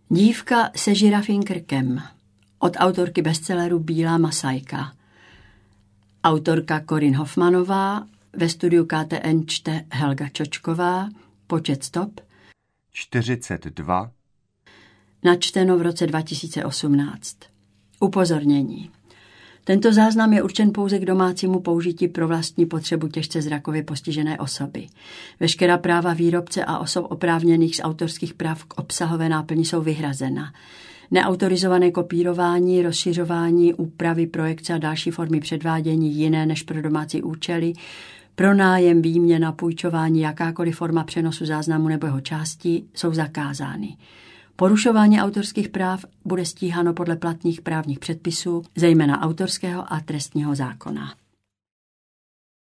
Dívka se žirafím krkem od autorky bestselleru Bílá masajka. Autorka Corinne Hoffmanová, ve studiu KTN čte Helga Čočková, počet stop 42. Načteno v roce 2018. Upozornění. Tento záznam je určen pouze k domácímu použití pro vlastní potřebu těžce zrakově postižené osoby. Veškerá práva výrobce a osob oprávněných z autorských práv k obsahové náplni jsou vyhrazena. Neautorizované kopírování, rozšiřování, úpravy, projekce a další formy předvádění jiné než pro domácí účely, pronájem, výměna, půjčování, jakákoliv forma přenosu záznamu nebo jeho částí jsou zakázány. Porušování autorských práv bude stíháno podle platných právních předpisů, zejména autorského a trestního zákona.